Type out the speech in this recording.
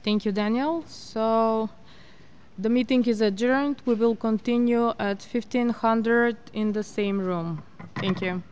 Thank you, Daniel. So the meeting is adjourned. We will continue at 1500 in the same room. Thank you.